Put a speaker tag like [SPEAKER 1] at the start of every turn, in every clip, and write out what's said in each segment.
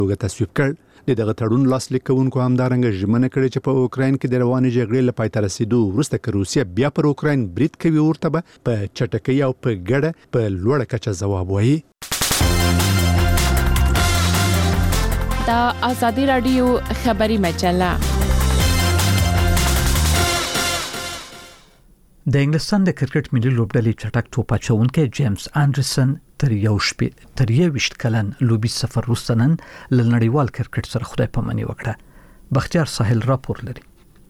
[SPEAKER 1] توګه تصویب کړ. دغه تړون لاسلیک کوونکو همدارنګه ژمنه کړې چې په اوکراین کې د روانې جګړې له پای ته رسیدو وروسته که روسیه بیا پر اوکراین برید کوي ورته به په چټکۍ او په ګډه په لوړه کچه ځواب وایي.
[SPEAKER 2] دا آزادی رادیو خبری مجله.
[SPEAKER 3] د انګلستان د کرکټ ملي لوبډلې چټک توپ اچوونکی جیمز انډرسن تر 21 کلن لوبي سفر وروسته نن له نړیوال کرکټ سره خدای پاماني وکړه. بختیار ساحل راپور لري.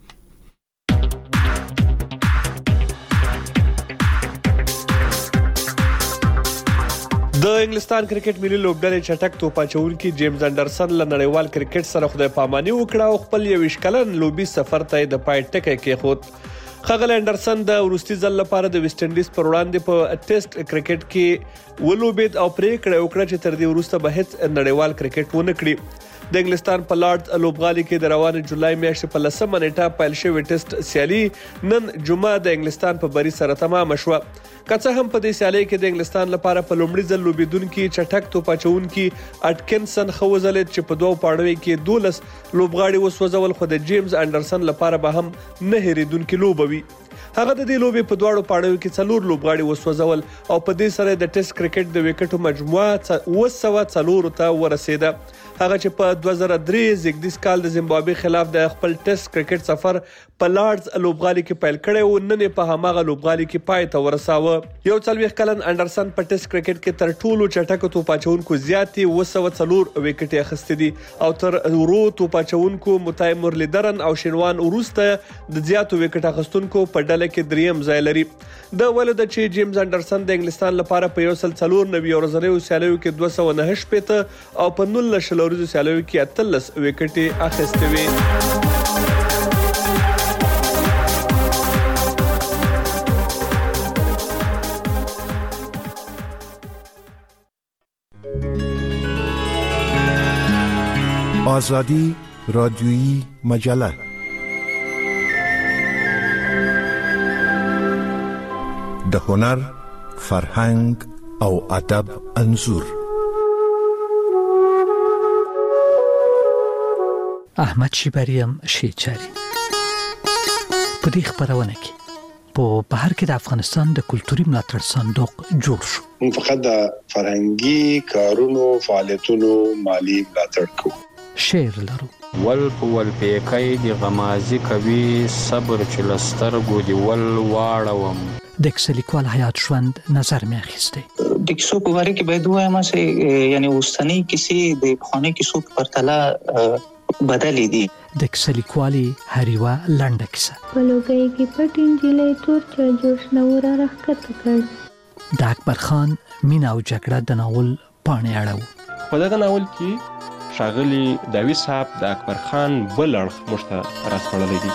[SPEAKER 4] د انګلستان کرکټ ملي لوبډلې چټک توپ اچوونکی جیمز انډرسن له نړیوال کرکټ سره خدای پاماني وکړه او خپل 21 کلن لوبي سفر ته د پای ټکی کېښود. خغل انډرسن د وروستي ځل لپاره د ویسټ انډیز پر وړاندې په ټیسټ کرکټ کې ولوبید او پریکړه وکړه چې تر دې وروسته به هیڅ نړیوال کرکټ ونه کړي. د انګلستان په لارډز لوبغالي کې د روانې جولای میاشتې په 10 نیټه پیل شوې ټیسټ سیالي نن جمعه د انګلستان په بری سره تمام شوه. که څه هم په دې سیالي کې د انګلستان لپاره په لومړي ځل لوبیدونکي چټک توپ اچوونکي اټکنسن خو وځلید چې په 2 پاړوي کې 12 لوبغاړي وسوځول، خو د جیمز انډرسن لپاره به هم نه هېریدونکي لوبه وي. هغه د دې لوبې په 2 پاړوي کې 4 لوبغاړي وسوځول او په دې سره د ټیسټ کرکټ د وکټو مجموعه 204 ته ورسېده. هغه چې په 2003 زیږدیز کال د زیمبابوې خلاف د خپل ټیسټ کرکټ سفر په لارډز لوبغالي کې پیل کړی او نن په هماغه لوبغالي کې پای ته ورساوه. 41 کلن انډرسن په ټیسټ کرکټ کې تر ټولو چټک توپ اچوونکو زیاتې 204 وکټې اخیستې دي او تر ورو توپ اچوونکو متای مرلیدرن او شینوان وروسته د زیاتو وکټ اخیستونکو په ډله کې دریم ځای لري. د ولود چې جیمز انډرسن د انګلستان لپاره په 194 ورځنیو سیالیو کې 209 پېته او په 19 ورځو سیالیو کې 13 وکټې اخیستې وې.
[SPEAKER 5] آزادی رادیویی مجله د هنر، فرهنګ او ادب انځور.
[SPEAKER 3] احمد شیبریم شیچاری په دې خبرونه کې په بهر کې د افغانستان د کلتوري ملاتړ صندوق جوړ شو.
[SPEAKER 6] موږ فقط د فرهنګي کارونو فعالیتونو مالی ملاتړ کوو.
[SPEAKER 3] شعر لرو.
[SPEAKER 7] ول پیکای دی غمازی کوي صبر چلستر ګو دی ول واړوم.
[SPEAKER 3] د کسلیکوال حیات ژوند نظر مې اخیسته.
[SPEAKER 8] د کیسو په باره کې باید وایم چې یعنی اوسنۍ کیسې د پخوانۍ کیسو په پرتله بدلې دي.
[SPEAKER 3] د کسلیکوالي هریوه لنډه کیسه.
[SPEAKER 9] په لوګي کې پټ انجلې تور چا جوش نور راخته کړ.
[SPEAKER 3] د اکبر خان مینا او جګړه د ناول پاڼې اړو.
[SPEAKER 10] په دغه ناول کې ښاغلي داوی صاحب د اکبر خان بل اړخ موږ ته راسپړلی دي.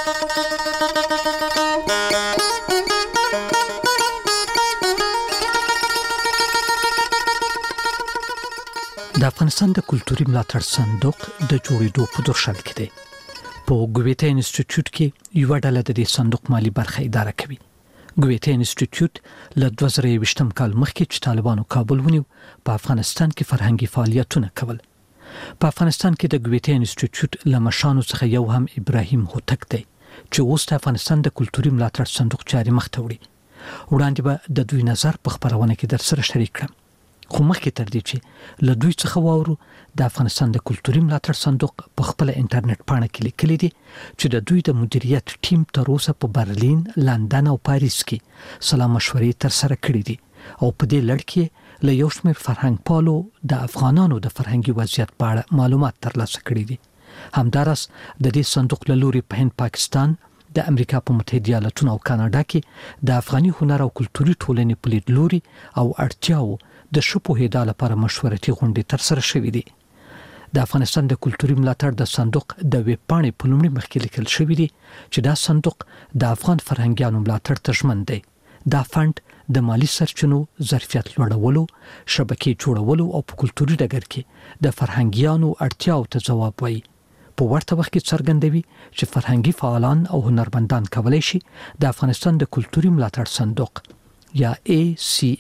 [SPEAKER 3] د افغانستان د کلتوري ملاتړ صندوق د جوړېدو په دوشل کې دی. په ګویته انسټیټیوټ کې یو ډله د دې صندوق مالی برخه اداره کوي. ګویته انسټیټیوټ له 2020 کال مخکې چې طالبانو کابل ونیو په افغانستان کې فرهنګي فعالیتونه کول. په افغانستان کې د ګویته انسټیټیوټ له مشانو څخه یو هم ابراهیم هوتک دی چې اوس د افغانستان د کلتوري ملاتړ صندوق جاري مخته وړي. وړاندې به د دوی نظر په خبرونه کې در سره شریک کړم. خو مخکې تر دې چې له دوی څخه واورو د افغانستان د کلتوري ملاتړ صندوق په خپل انټرنیټ پاڼه کې لیکلي دي چې د دوی د مدیریت ټیم تر اوسه په برلین، لندن او پاریس کې سلا مشورې تر سره کړې دي او په دې لړ کې له یو شمېر فرهنګ پالو د افغانانو د فرهنګي وضعیت په اړه معلومات ترلاسه کړي دي. همدارس د دې صندوق له لوري په هند، پاکستان، د امریکا په متحده ایالاتونو او کاناډا کې د افغاني هنر او کلتوري ټولنې په لیدلوري او اړتیاو د شپوهېدا لپاره مشورتي غونډې تر سره شوې دي. د افغانستان د کلتوري ملاتړ د صندوق د ویب پاڼې په لومړي مخ کې لیکل شوی دی چې دا صندوق د افغان فرهنګیانو ملاتړ ته ژمن دی. دا فند د مالی سرچینو ظرفیت لوړولو، شبکې جوړولو او په کلتوري ډګر کې د فرهنګیانو اړتیاو ته ځواب وایي. په ورته وخت کې څرګندوي چې فرهنګي فعالان او هنرمندان کولی شي د افغانستان د کلتوري ملاتړ صندوق یا ACF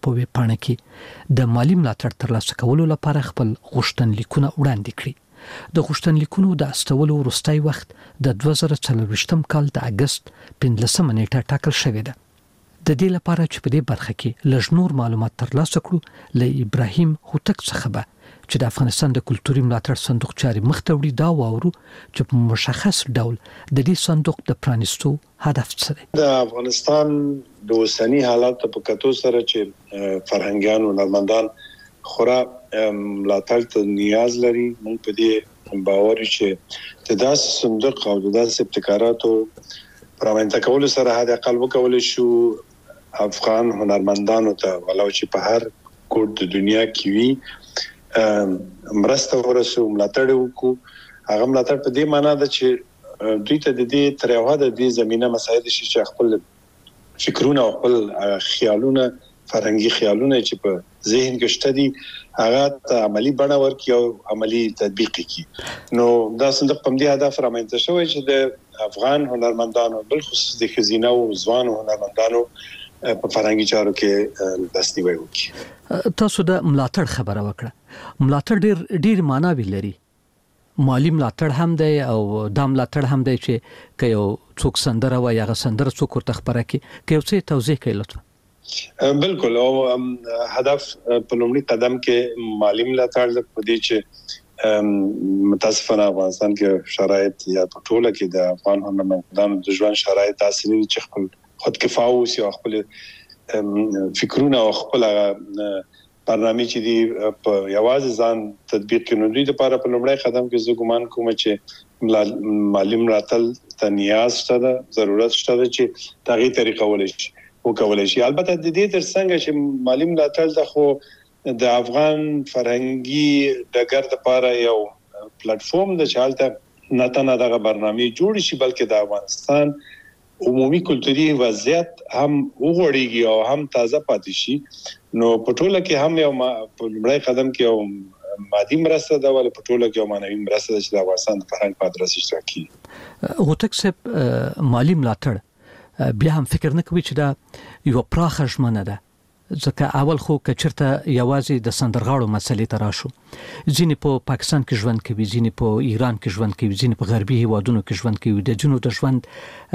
[SPEAKER 3] په ویب پاڼه کې د مالی ملاتړ ترلاسه کولو لپاره خپل غوښتنلیکونه وړاندې کړي. د غوښتنلیکونو د استولو وروستی وخت د 2024 کال د اگست 15 نیټه ټاکل شوې ده. د دې لپاره چې په دې برخه کې لږ نور معلومات ترلاسه کړو له ابراهیم هوتک څخه به چې د افغانستان د کلتوري ملاتړ صندوق چاري مخته وړي دا واورو چې په مشخص ډول د دې صندوق د پرانیستو هدف څه دی.
[SPEAKER 6] د افغانستان د اوسنی حالات په کتو سره چې فرهنګيان او هنرمندان خورا ملاتړ ته نیاز لري. موږ په دې باور چې د داسې صندوق او د داسې ابتکاراتو پرمنځ کول سره هدا اقل وکول شو افغان هنرمندانو ته ولو چې په هر کوټ د دنیا کې وي مرسته ورسو ملاتړ وکړو. هغه ملاتړ په دې معنی ده چې دوی ته د دې ترغه د دې زمينه مساعد شي چې خپل فکرونه او خپل خیالونه فرهنګي خیالونه چې په ذهن کې شته دي هغه عملی بڼه ورکړي او عملی تطبیق کړي. نو دا صندوق په دې هدف رامنځته شوی چې د افغان هنرمندانو بل خصوص د خزینه او ځوان هنرمندانو په فرهنګي چارو کې دستیوي وکړي.
[SPEAKER 3] تاسو د ملاتړ خبره وکړه. ملاتړ ډیر معنی لري. مالی ملاتړ هم دی او د ملاتړ هم دی چې که یو څوک سندره وایي هغه سندره څوک ورته خبره کوي که یو څه توضیح کوي لطفا.
[SPEAKER 6] بالکل او هدف په لومړي قدم کې مالی ملاتړ په دې چې متاسفانه افغانستان کې شرایط یا په ټوله کې د افغان هنرمندانو د ژوند شرایط داسې دي چې خپل خود کفایه اوسي او خپل فکرونه او خپل برنامه چې دی په یوازې ځان تطبیق کړي. دوی لپاره په لومړی قدم کې زه ګومان کوم چې مالی ملاتړ ته نیاز شته، ضرورت شته چې دغه طریقه وکولای شي. البته د دې ترڅنګ چې مالی ملاتړ د خو د افغان فرهنګي ډګر لپاره یو پلیټ فارم د چالتہ ناتنه دغه برنامه جوړ شي بلکې د افغانستان عمومي کلتوري وضعیت هم وګړيږي او هم تازه پاتې شي. نو پټوله کې هم یو په لومړی قدم کې یو مادي مرسته ده ول پټوله کې یو معنوي مرسته ده چې د افغانستان د فرهنګ په ادرس اشتراکي.
[SPEAKER 3] هوتک صاحب مالی ملاتړ بیا هم فکر نه کوي چې دا یو پراخه ژمنه ده ځکه اول خو کچرته یوازې د سندرغاړو مسلې ته راشو. ځینې په پاکستان کې ژوند کوي، ځینې په ایران کې ژوند کوي، ځینې په غربي هیوادونو کې ژوند کوي. د ځینو د ژوند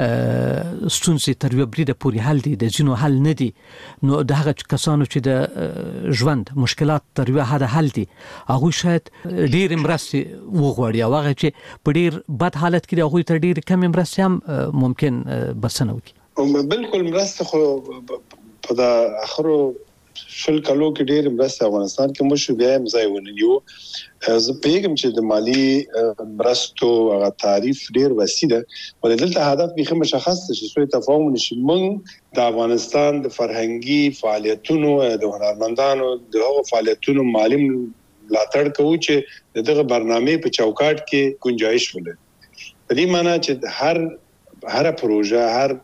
[SPEAKER 3] ستونزې تر یو بریده پورې حل دي، د ځینو حل نه دي. نو د هغه کسانو چې د ژوند مشکلات تر یو حد حل دي هغه شاید ډیر مرستې وغواړي او هغه چې په ډیر بد حالت کې هغه ته ډیر کم مرستې هم ممکن بسنه وکړي.
[SPEAKER 6] بالکل مرسته خو په د اخرو شل کلو کې ډېر مرسته افغانستان کې مو شو بیا مزای ونیو. زه پیغام چې د مالی مرستو هغه تعریف ډېر وسیع ده ولې دلته هدف به مشخص شي سوی تفاهم نشي. موږ د افغانستان د فرهنګي فعالیتونو د هنرمندانو د هغو فعالیتونو مالی ملاتړ کوو چې دغه برنامه په چوکاټ کې گنجائش ولري. په دې معنی چې هر پروژه هر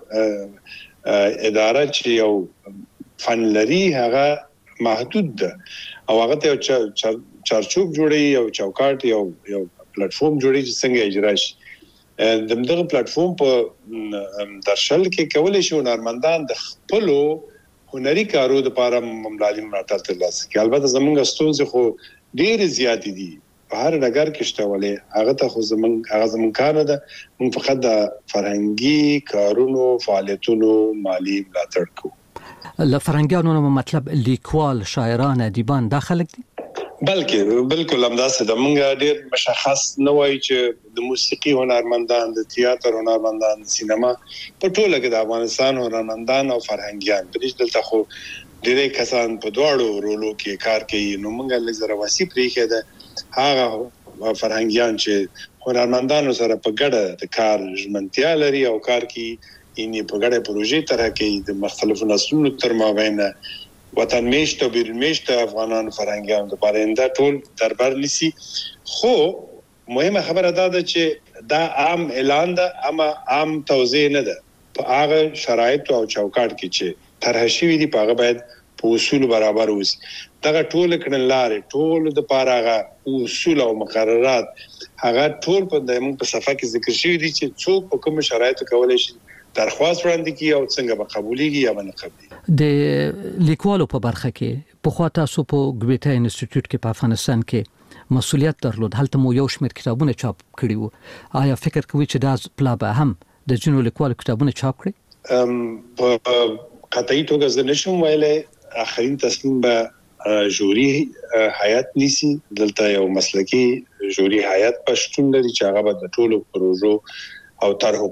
[SPEAKER 6] اداره چې یو فن لري هغه محدود ده او هغه ته چارچوب جوړي او چوکاټ یو پلیټ فارم جوړي چې څنګه اجرا شي. دغه پلیټ فارم په درشل کې کولای شي هنرمندان د خپل هنري کارو لپاره مالی ملاتړ ترلاسه کړي. البته زموږ ستونزې خو ډېر زیات دي په هر ډګر کې شته ولې هغه ته خو زموږ کار نه ده. موږ فقط د فرهنګي کارونو فعالیتونو مالی ملاتړ کوو.
[SPEAKER 3] له فرهنګیانو نو مطلب لیکوال، شاعران، ادیبان دا خلک دي.
[SPEAKER 6] بلکې بالکل همداسې د موږ ډېر مشخص نه وایي چې د موسیقي هنرمندان، د تئاتر هنرمندان، د سینما په ټوله کې د افغانستان هنرمندان او فرهنګیان په دې دلته خو ډېر کسان په دواړو رولو کې کار کوي. نو موږ له زره وسی پریخه ده هغه فرهنګیان چې هنرمندانو سره په ګډه د کار ژمنتیا لري او کار کوي یعنی په ګډه پروژې طرح کوي د مختلفو نسلونو تر مابین وطن میشت او بیرون میشت افغانان فرهنګیان د پارنده ټول دربار نسی. خو مهمه خبره ده چې دا عام اعلان ده اما عام توزیع نه ده. په هغه شرایط او چوکاټ کې چې طرح شوی دي په هغه باید په اصول برابر اوسي. دغه ټول کړنلارې ټول د پاره اصول او مقررات هغه ټول په دمو په صفحه کې ذکر شوی دي چې څوک په کوم شرایطو کولای شي درخواست وړاندې کی او څنګه به قبوليږي یا نه قبوليږي.
[SPEAKER 3] د لیکوالو په برخه کې په خوا تاسو په ګویتا انسټیټیوټ کې په افغانستان کې مسؤلیت درلود، هلته مو یو شمېر کتابونه چاپ کړي وو. آیا فکر کوئ چې دا پلا به هم د جنو لیکوالو کتابونه چاپ کړي؟
[SPEAKER 6] په قطعي توګه زه نشم ویلای. اخرین تصمیم به جوري هیئت نیسي. دلته یو مسلکی جوري هیئت پښتون لري چې هغه به د ټولو پروژو او طرحو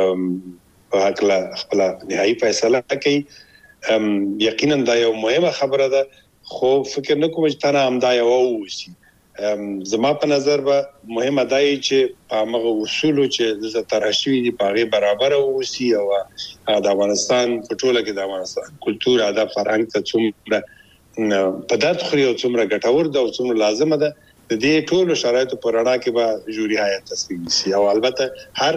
[SPEAKER 6] په حق له خپل نهایي فیصله کوي. یقینا دا یو مهمه خبره ده، خو فکر نه کوم چې تنه همدا یو وسی. زما په نظر به مهمه ده چې هغه اصول چې د تراشوي دي په هغه برابر وسی او د افغانستان په ټوله کې د افغانستان کلچر، ادب، فرهنګ ته څومره په درد خوري او څومره ګټور ده او څومره لازمه ده، د دې ټولو شرایطو پر رڼا کې به جوري هیئت تصمیم نیسي او البته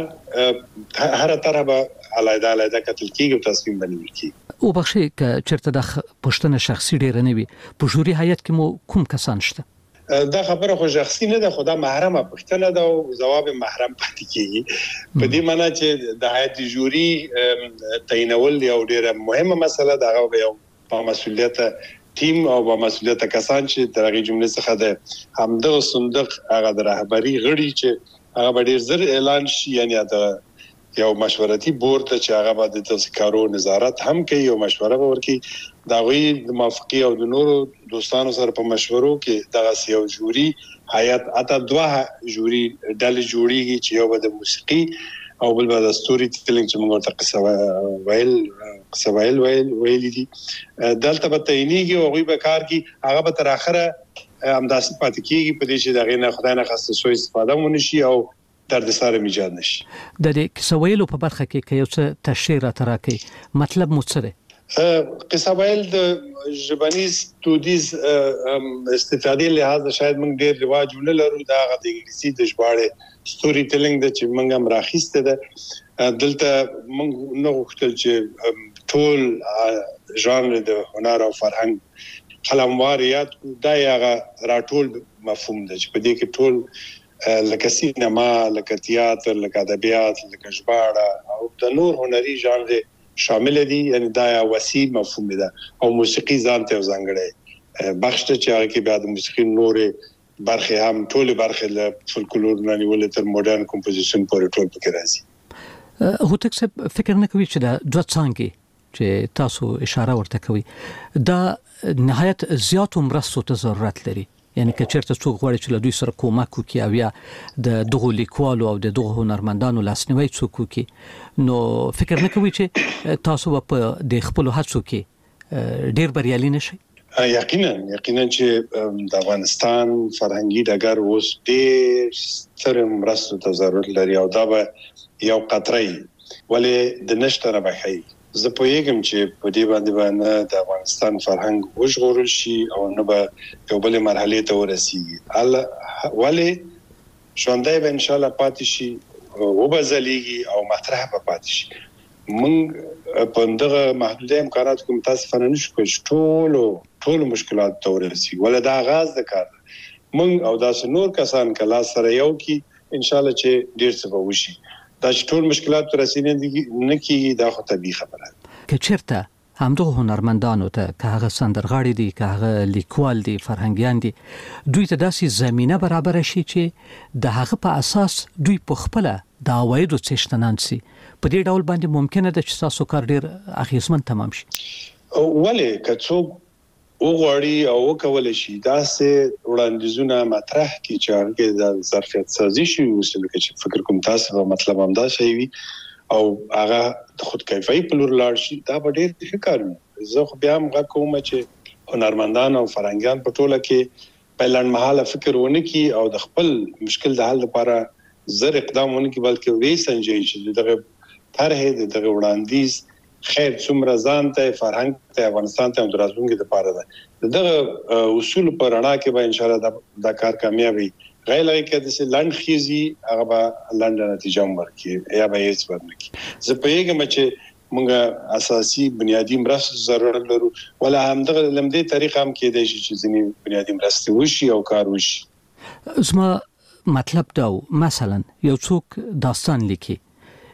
[SPEAKER 6] هر طرح به علیحده کتل کېږي او تصمیم بنول کېږي.
[SPEAKER 3] او بخښي چې چرته د پښتنه شخصي ډیر نه وي، په جوري هیئت کې مو کوم کسان شته؟
[SPEAKER 6] دا خبره خو شخصي نه ده، خدا محرمه پښتنه ده او جواب محرم پاتې کېږي. په دې معنی چې د هیئت جوري تعینول یو ډیره مهمه مسله ده، هغه یو په مسؤلیت ټیم او په مسؤلیت کسان چې درغه جمله څخه ده همدغه صندوق هغه د رهبری غړي چې هغه ډیر زر اعلان شي، یعنی دا یو مشورتي بورډ چې هغه به د تذکرو نظارت هم کوي او مشوره ورکړي. دا غوي د موافقي او د نورو دوستانو سره په مشورو کې دغه یو جوري هیئت اته دوه جوري ډلې جوړیږي چې یو به د موسیقي او بل به د ستوري ټیلینګ چې موږ ته قصه ویل دي. دلته به تعینیږي او غوي به کار کوي، هغه به تر اخره همداسې پاتې کېږي په دې چې دغه نه خدای نه خاصه سوء استفاده ونشي او درد سره ایجاد نشي.
[SPEAKER 3] د دې قصه ویلو په برخه کې یو څه تشریح را تراکي، مطلب مو څه دی؟
[SPEAKER 6] قصه ویل د ژبنیز دودیز استفادې لحاظ شاید موږ ډېر رواج ولرو. دا غو د انګلیسي د ژباړې ستوري ټیلینګ د چې موږ هم راخیسته ده. دلته موږ نو غوښتل چې ټول ژانر د هنر او فرهنګ قلمواریات دا یغه راټول مفهوم ده چې په دې کې ټول لکه سینما، لکه تیاتر، لکه ادبیات، لکه ژباړه او د نور هنري ژانر شامل دي. یعنی دا یو وسیع مفهوم ده او موسیقي ځان ته ځانګړی بخش ته چې هغه کې بعد موسیقي نورې برخه هم ټول برخه له فولکلور نه نیولې تر ماډرن کمپوزیشن پورې ټول پکې راځي.
[SPEAKER 3] هو تکسب فکر نه کوي چې دا دوه څانګې چې تاسو اشاره ورته کوي دا نهایت زیاتو مرستو ته ضرورت لري. یعنی که چیرته څوک غواړي چې له دوی سره کومک وکړي او یا د دغو لیکوالو او د دغو هنرمندانو لاسنیوي څوک وکړي، نو فکر نه کوي چې تاسو په د خپل هڅو کې ډیر بریالي نشئ؟
[SPEAKER 6] یقینا چې د افغانستان فرهنګي ډګر اوس ډیر ستر مرستو ته ضرورت لري او دا به یو قطري ولې د نشته نه بخي. زه پوهیږم چې په دې باندې د افغانستان فرهنګ وژغورل شي او نه به یو بل مرحله ته ورسیږي. ولې ژوندۍ به ان شاء الله پاتې شي او به ځلیږي او مطرح به پاتې شي. موږ په دغه محدوده امکانات کوم تاسو فنن شو ټول مشکلات ته ورسیږي. ولې دا آغاز د کار موږ او داس نور کسان کلا سره یو کی ان شاء الله چې ډیر څه به وشي. دا ټول مشکلات تر رسیدنې نه کیږي، دا خو طبيعي خبره ده.
[SPEAKER 3] که چیرته همدغه هنرمندانو ته که هغه سندرغاړي دي، که هغه لیکوال دي، فرهنګیان دي، دوی ته داسې زمينه برابر شي چې د هغه په اساس دوی په خپل د عوایدو څښتنان سي، په دې ډول باندې ممکنه ده چې تاسو کار ډیر اخیسمن تمام شي.
[SPEAKER 6] ولې که څوک وغواړي او وکول شي داسې وړاندیزونه مطرح کی چې هغه د ظرفیت سازي شي وسیله چې فکر کوم تاسو په مطلب هم دا شي وي او هغه د خود کیفای په لور لاړ شي، دا به ډیر ښه کار وي. زه خو بیا هم کوم چې هنرمندان او فرهنګیان په ټوله کې په لړمحاله فکر ونه کی او د خپل مشکل د حل لپاره زر اقدام ونه کی، بلکې وې سنجي چې دغه طرح دغه وړاندیز خیر څومره ځان ته فرهنګ ته افغانستان ته درازونګي د پاره ده. دغه اصول پر اړه کې به ان شاء الله دا کار کامیابی غیر لري کې د لند خيزي هغه به لند نتیجه ورکړي یا به هیڅ ورنکړي. زه په یوه چې موږ اساسي بنیادی مرسته ضرورت لرو، ولا هم دغه لمدې طریقه هم کې د شي چې ځینی بنیادی مرسته وشي او کار وشي.
[SPEAKER 3] زما مطلب دا مثلا یو څوک داستان لیکي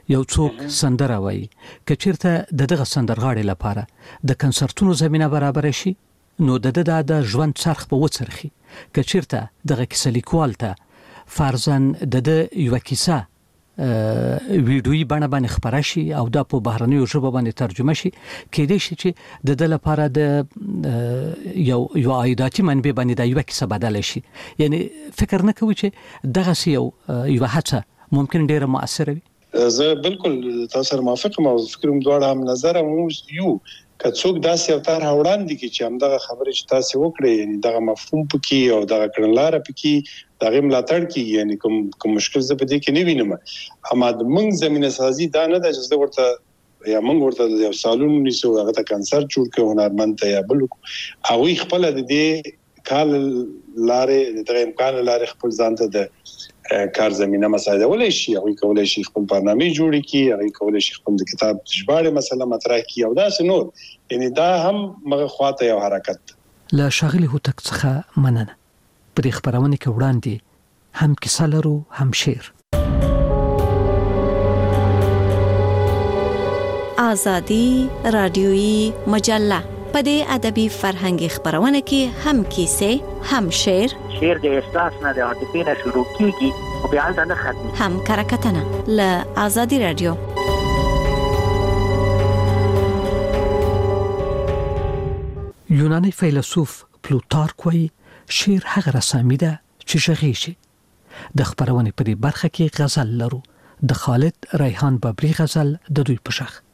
[SPEAKER 3] یو څوک سندره وایي کچیرته دغه سندرغاړي لپاره د کنسرتونو زمينه برابر شي نو د ژوند څرخ په وڅرخي کچیرته دغه کیسه لیکوال ته فرضاً د یو کیسه ویډیویي بڼه باندې خبره شي او دا په بهرنیو ژبو باندې ترجمه شي کېدای شي چې د لپاره د یو عایداتي منبع باندې د یو کیسه بدل شي یعنی فکر نه کوي چې دغه یو هڅه ممکن ډیره مؤثره وي
[SPEAKER 6] زه بالکل تاسو سره موافق یم او فکرم دواړه هم نظر مو یو کڅوک داسې اوتار وړاندې کی چې همدغه خبره چې تاسو وکړې یعنی دغه مفهوم پکې او دغه کړنلار پکې دغه ملاتړ کی یعنی کوم مشکل زه په دې کې نه وینم اما د موږ زمينه سازي دا نه د چې ورته یا موږ ورته یو سالون نیسو هغه ته کنسرت جوړ کړو هنرمند ته یا بل او خپل د دې کال لارې د امکان لارې خپل ځان ته د کار زمينه مساعده ولې شي او کولای شي خپل برنامه جوړ کړي او کولای شي خپل د کتاب ژباړه مسله مطرح کړي او دا څنور یعنی دا هم مغه خواته یو حرکت
[SPEAKER 3] لا شاغلی هوتک څخه مننه په خبرونه کې وړاندې هم کیسه لرو هم شعر
[SPEAKER 11] آزادی رادیویی مجله په دې ادبي فرهنګي خبرونه کې هم کیسه هم شعر
[SPEAKER 12] د احساس نه د عاطفې نه شروع کیږي او بیا نه ختمي
[SPEAKER 11] هم کرکټنه ل آزادی رادیو
[SPEAKER 3] یونانی فیلسوف پلوتارک وایي شعر هغه رسامي ده چې ژغې شي د خبرونه په دې برخه کې غزل لرو د خالد ریحان ببري غزل د دوی په شخ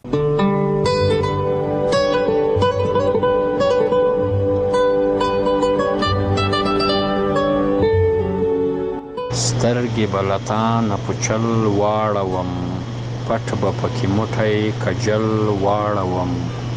[SPEAKER 7] سترګې بلتان پچل واړوم پټ به پکې موټی کجل واړوم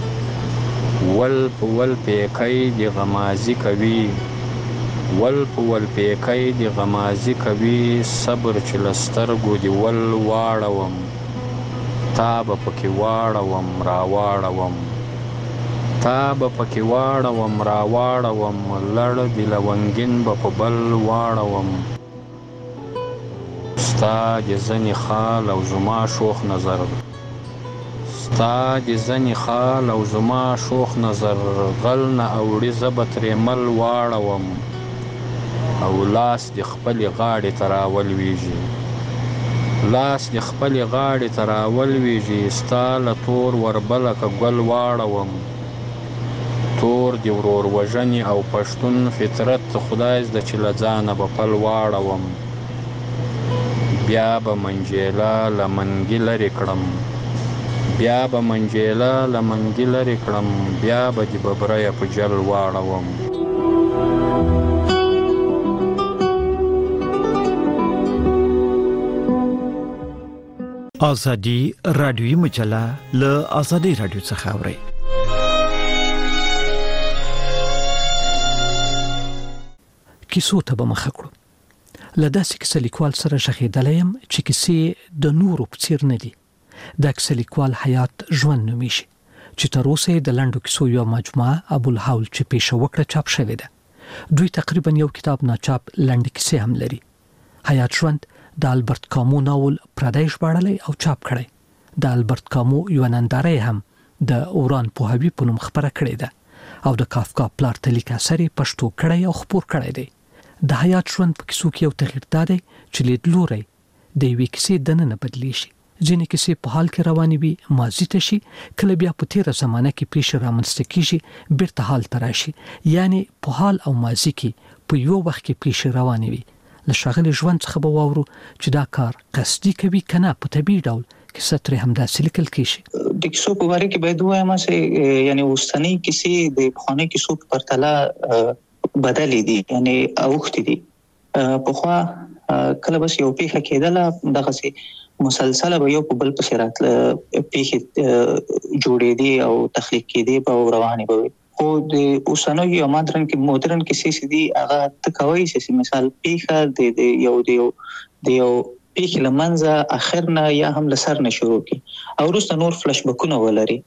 [SPEAKER 7] ول پیکای د غمازي کوي ول پیکای د غمازي کوي صبر چې لسترګو دی ول واړوم تا به پکې واړوم را واړوم تا به پکې واړوم را واړوم لړ دی لونګین به په بل واړوم ستا د زنی خال او زما شوخ نظر ستا د زنی خال او زما شوخ نظر غل نه اوړي زبت رمل واړوم او لاس د خپل غاړې تراول ویږي لاس د خپل غاړې تراول ویږي ستا له تور وربله که ګل واړوم تور دی ورور وژنې او پښتون فطرت خدای زده چې له ځانه به پل واړوم بیا به منجیله لمنګي لرې کړم بیا به منجیله لمنګي لرې کړم بیا به د ببریه په جل واړوم
[SPEAKER 13] آزادی رادیویی مجله له آزادی رادیو څخه اورئ
[SPEAKER 3] کیسو ته به مخه کړو له داسې کیسه لیکوال سره ژغېدلی یم چې کیسې د نورو په څېر نه دي دا کیسه لیکوال حیات ژوند نومیږي چې تر اوسه د لنډو کیسو یوه مجموعه ابوالهول چې پیشه وکړه چاپ شوې ده دوی تقریبا یو کتاب ناچاپ لنډې کیسې هم لري حیات ژوند د البرت کامو ناول پردی ژباړلی او چاپ کړی د البرت کامو یوه ننداره هم د اوران پوهاوي په نوم خپره کړې ده او د کافکا پلار ته لیک اثر یې پښتو کړی او خپور کړی دی د حیات ژوند په کیسو کې یو تغییر دا دی چې لیدلوری د یوې کیسې دننه بدلی شي ځینې کیسې په حال کې روانې وي ماضي ته شي کله بیا په تیره زمانه کې پیښې رامنځته کیږي بیرته حال ته راشي یعنی په حال او ماضي کې په یو وخت کې پیښې روانې وي له ښاغلي ژوند څخه به واورو چې دا کار قصدي کوي که نه په طبیعي ډول کیسه ترې همداسې لیکل کیږي
[SPEAKER 8] د کیسو په باره کې باید ووایم چې یعنی اوسنۍ کیسې د پخوانۍ کیسو په پرتله بدلې دي یعنی اوښتې دي پخوا کله بس یو پیښه کېدله دغسې مسلسله به یو په بل پسې راتله پیښې جوړېدې او تخلیق کېدې به او روانې به وي خو د اوسنیو یا مدرن کیسې چې دي هغه ته کولی شي مثال پیښه د یو پیښې له منځه اخر نه یا هم له سر نه شروع کړي او وروسته نور فلش بکونه ولري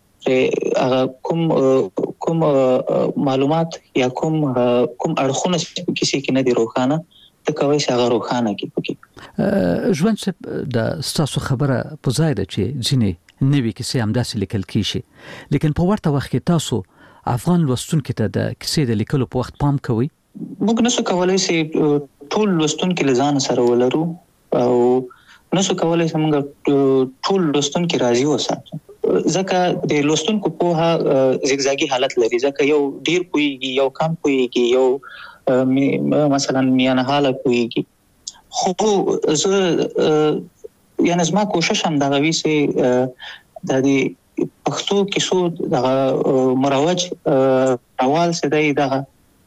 [SPEAKER 8] هغه کوم معلومات یا کوم اړخونه کیسې کې نه دي روښانه ته کوي چې هغه روښانه کړي
[SPEAKER 3] ژوند د ستاسو خبره په ځای ده چې ځینې نوې کیسې همداسې لیکل کیږي، لیکن په ورته وخت کې تاسو افغان لوستونکو ته د کیسې د لیکلو په وخت پام کوئ؟
[SPEAKER 8] موږ نسو کولای چې ټول لوستونکو لزان سره ولرو او نسو کولای چې موږ ټول لوستونکو راضي وساتو، ځکه د لوستونکو په زیګزاګي حالت لري، ځکه یو ډیر کوي یو کم کوي یو مثلا میانه حاله کوي. خو زه یعنی زما کوشش هم دا وی چې د پښتو کیسو د مروج اول سدای دغه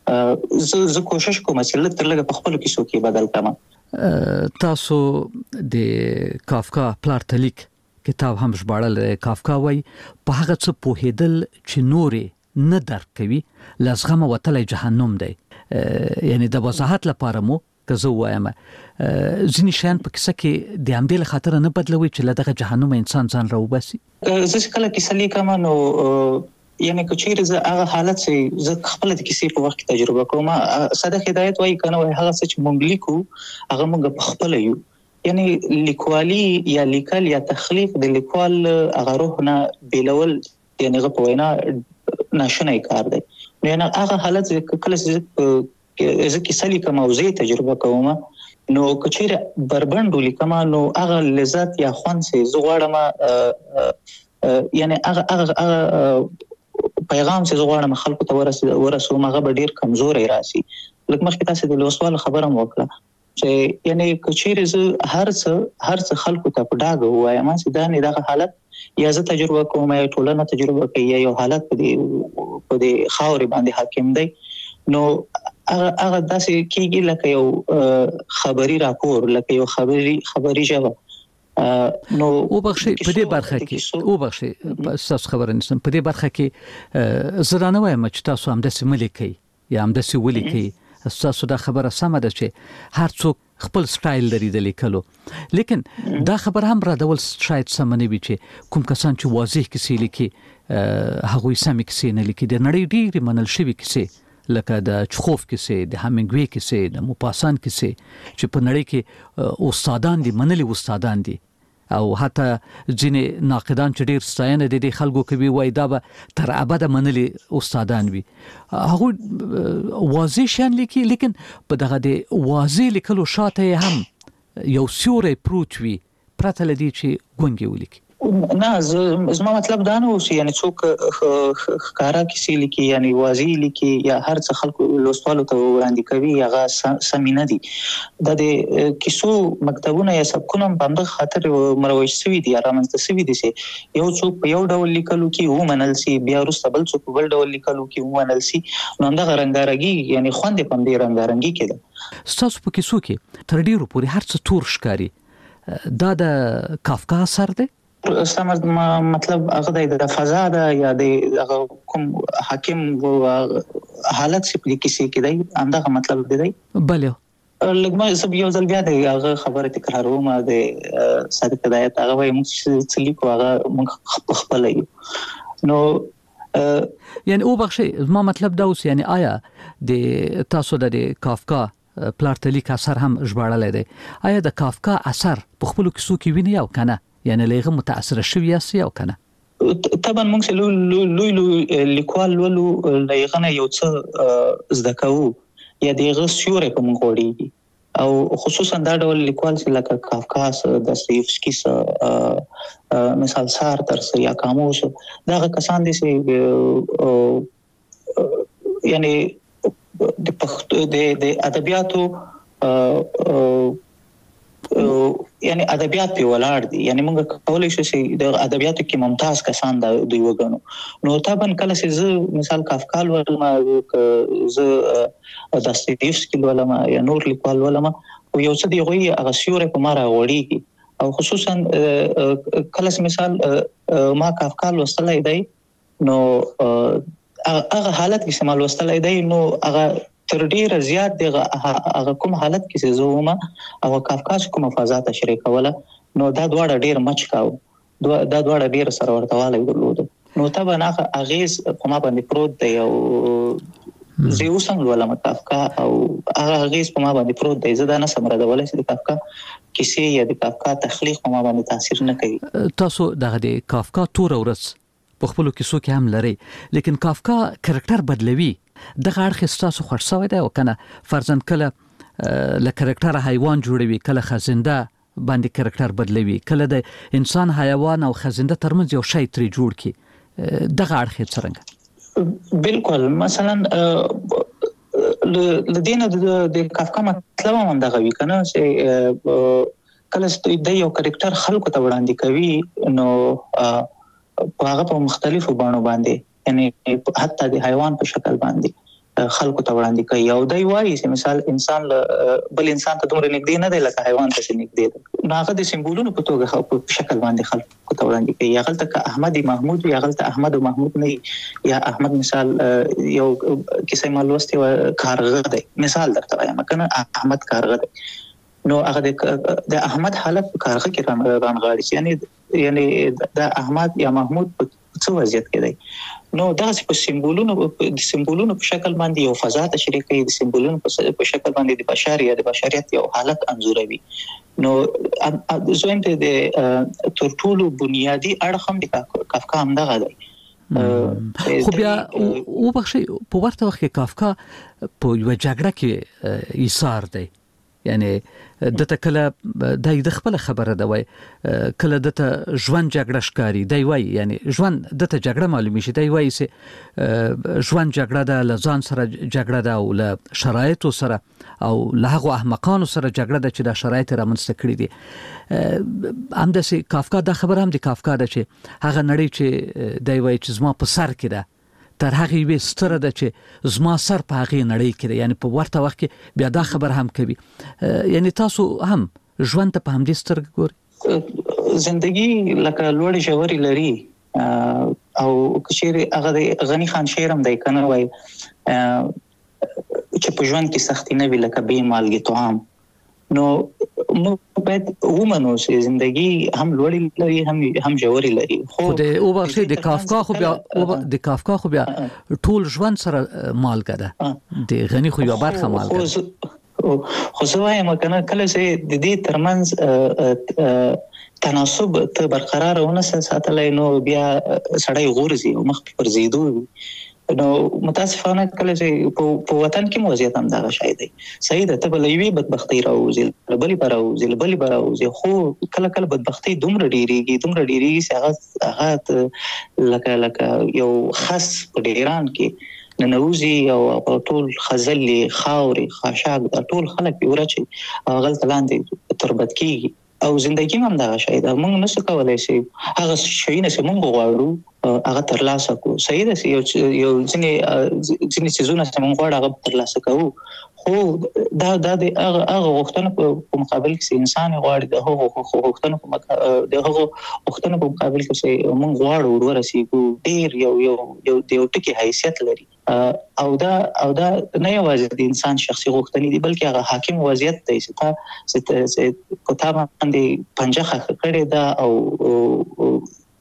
[SPEAKER 8] زه کوشش کوم چې تر لږه په خپل کیسو کې بدل کړم.
[SPEAKER 3] تاسو د کافکا پلارتلیک کتاب هم ژباړل، کافکا وای په هغه څه پوهیدل چې نورې نه درک کوي لازغه وتلې جهنم دی. یعنی د وضاحت لپاره مو که زه وایم ځینې شیان په کیسه کې د همدې له خاطره نه بدلوي چې له دغه جهنم انسان ځان راوباسي.
[SPEAKER 8] زه کله کیسه لیکم نو یعنی که چیرې زه هغه حالت چې زه خپل د کیسې په وخت کې تجربه کوم، صادق هدایت وایي کنه وایي هغه څه چې مونږ لیکو هغه مونږ په خپل یو، یعنی لیکوالي یا لیکل یا تخلیق د لیکوال هغه روح نه بیلول یعنی غو په وینا ناشونی کار دی. یعنی هغه حالت کله چې زه کیسه لیکم او زه تجربه کوم نو کچېره بربند لیکم نو هغه لذت یا خوند سي زه غواړم یعنی هغه پیغام چې زه غواړم خلکو ته ورسوم هغه به ډیر کمزوري راسي. لکه مخکې تاسو د لوستوال خبره مو وکړه چې یعنی کچېره زه هر څه خلکو ته په ډاګه وایم چې دا نه دغه حالت یا زه تجربه کوم یا ټولنه تجربه کوي یا یو حالت په دې خاورې باندې حاکم دی، نو هغه داسې کېږي لکه یو خبري راپور، لکه یو خبري ژبه. نو
[SPEAKER 3] وبخښي په دې برخه کې وبخښي تاسو خبره نشم په دې برخه کې زرانه وایم چې تاسو هم د سیملي کوي یا هم د سیولي کوي، تاسو دا خبره سمه ده چې هر څوک خپل سټایل لري د لیکلو، لیکن دا خبر هم را ډول شاید سم نه وي چې کوم کسان چې واضح کیسې لیکي هغه سم کیسې نه لیکي. د نړۍ ډېر منل شوی کیسې لکه د چخوف کیسې، د همینګوی کیسې، د موپاسان کیسې چې په نړۍ کې استادان دي، منلي استادان دي، او حتی ځینې ناقدان چې ډېر ستاینه د دې خلکو کوي وایي دا به تر ابده منلي استادان وي. هغوی واضح شیان لیکي، لیکن په دغه د واضح لیکلو شاته هم یو سیوری پروت وي پرته له دې چې ګونګې ولیکي.
[SPEAKER 8] نه زما مطلب دا نه اوس یعنی څوک ښکارا کیسې لیکي یعنی واضح لیکي یا هر څه خلکو لوستوالو ته وړاندې کوي هغه سمینه دي. د کیسو مکتبونه یا سبکونه په همدغه خاطر مروج شوي دي یا رامنځته شوي دي چې یو څوک په یو ډول لیکلو کې ومنل سي، بیا وروسته بل څوک په بل ډول لیکلو کې ومنل سي، نو همدغه رنګارنګي یعنی خوند په همدې رنګارنګي کې ده.
[SPEAKER 3] ستاسو په کیسو کې تر ډیرو پورې هر څه تور ښکاري، دا د کافکا اثر دی؟
[SPEAKER 8] مطلب هغه د فضا ده یا د کوم حاکم حالت چې په کیسې کې دی همدغه مطلب دی.
[SPEAKER 3] بله
[SPEAKER 8] لکه زه یو ځل بیا د هغه خبره تکراروم د صادق هدایت هغه وایي موږ چې لیکو هغه موږ خپل یو. نو
[SPEAKER 3] یعنی وبخښئ زما مطلب دا اوس یعنی آیا د تاسو د کافکا پلارتلیک اثر هم ژباړلی دی، آیا د کافکا اثر په خپلو کیسو کې وینئ او که نه؟ یعنی لغه متاثر شوی یاست او کنه؟
[SPEAKER 8] طبعا موږ لوی لیکوال ولو لغه نه یو څه زده کوو یا دغه سیوري په موږ وړي او خصوصا دا ډول لیکوال چې لکه کافکا، داستایوفسکی، مثال سارتر یا کاموس، دا کسان دي چې یعنی د پښتو د ادبیاتو یعنی ادبیات په ولاړ دي، یعنی موږ کولای شو چې د ادبیاتو کې ممتاز کسان دوی وګڼو. نو طبعا کله چې زه مثال کافکا ولما زه داستایوفسکی ولما یا نور لیکوال ولما او یو څه دی غوي هغه سیوري په ما راوړي او خصوصا کله چې مثال ما کافکا لوستلای دی نو هغه حالت کې سمال لوستلای دی نو هغه تر ډیره زیات دغه کوم حالت کې زوما او کافکا کوم فضا تشریح کوله نو دا دواړه ډیر مچ کاو، دا دواړه ډیر سره ورته والی درلود. نو طبعا هغه اغیز په ما باندې پروت دی او زه اوسم ولما کافکا او هغه غیز په ما باندې پروت دی. زه دا نه سمره د ولې د کافکا کیسې یا د کافکا تخلیق په ما باندې تاثیر نه کوي.
[SPEAKER 3] تاسو دغه د کافکا تور ورځ په خپل کیسو کې هم لري، لیکن کافکا کریکټر بدلوي. دغه اړخ تاسو خوښ شوی دی او کنه فرضاً کله له کریکټر حیوان جوړوي، کله خزنده باندې کریکټر بدلوي، کله د انسان حیوان او خزنده ترمنځ یو شی تری جوړ کی. دغه اړخ څنګه؟
[SPEAKER 8] بالکل. مثلا لدينا د کافکا مطلب هم دغه وی کنه چې کله د یو کریکټر خلکو ته وړاندې کوي نو هغه په مختلفو بڼو باندې، یعنی حتی د حیوان په شکل باندې خلکو ته وړاندې کوي. او دا وایي چې مثال انسان بل انسان ته دومره نږدې نه دی لکه حیوان ته چې نږدې دی. نو هغه د سمبولونو په توګه په شکل باندې خلکو ته وړاندې کوي. یا غلطه احمد محمود یا غلطه احمد او محمود نه، یا احمد مثال یو کیسه ما لوستې کارغه دی، مثال درته وایم کنه احمد کارغه دی. نو هغه د احمد حالت په کارغه کې رانغاړي، یعنی د احمد یا محمود په څه وضعیت کې دی. نو دا په سمبولونو په شکل باندې یو فضا تشریح کوي، د سمبولونو په شکل باندې د بشر یا د بشریت یو حالت انځوروي. نو زویم ته د تر ټولو بنیادی اړخ هم د کافکا هم دغه دی.
[SPEAKER 3] خو بیا او بخشي په ورته وخت کې کافکا په یو جګړه کې ایثار دی، یعنی دته کله د خپل خبره ده وای، کله دته ژوند جګړه ښکاری دی وای، یعنی ژوند دته جګړه معلومي شي دی وای چې ژوند جګړه ده، لزان سره جګړه ده او له شرایطو سره او له هغه احمقانو سره جګړه ده چې د شرایط رامنځته کړی دي. هم د کافکا د خبره هم د کافکا ده چې هغه نړۍ چې دی وای چې زما په سر کې ده تر هغه وی ستره ده چې زما سر په هغه نړۍ کې ده، یعنی په ورته وخت کې بیا دا خبر هم کوي. یعنی تاسو هم ژوند ته په همدې سترګې ګورئ؟
[SPEAKER 8] زندگی لکه لوړ ژوري لري او کچېر هغه د غنی خان شعر هم دی کنه وای چې په ژوند کې سختي نه وی لکه بې مالګې طعام. نو موږ باید ومنو چې زندگی هم لوړی لري هم ژوري لري.
[SPEAKER 3] خو د او بخښي د کافکا خو بیا ټول ژوند سره مالګه ده، د غنی خو یو برخه مالګه ده.
[SPEAKER 8] خو زه وایم کنه کله چې د دې ترمنځ تناسب ته برقرار ونه ساتلای نو بیا سړی غورځي او مخ پر زیدو. نو متاسفانه کله چې په وطن کې وضعیت هم دغه شای دی. صحیح ده، ته بلوي بدبختی راوځي، بلی راوځي، خو کله بدبختی دومره ډیریږي چې هغه لکه یو خاص په ډیران کې ننوزي او ټول خزل خاوري خاشاک ټول خلک ورچي غلط لاندې تربت کیږي. او زندگی هم دغه شای ده. موږ نشو کولای شي هغه شی نه چې موږ غواړو هغه ترلاسه کو. صحیح ده، یو ځینې چیزونه چې موږ غواړو هغه ترلاسه کوو، خو دا د هغه غوښتنو په مقابل کې انسان غواړي د هغه غوښتنو په مقابل کې موږ غواړو ورسېږو ډیر یو ټکی حیثیت لري. او دا نه یوازې د انسان شخصي غوښتنې دي بلکې هغه حاکم وضعیت دی چې په تا باندې پنجه خښه کړې ده او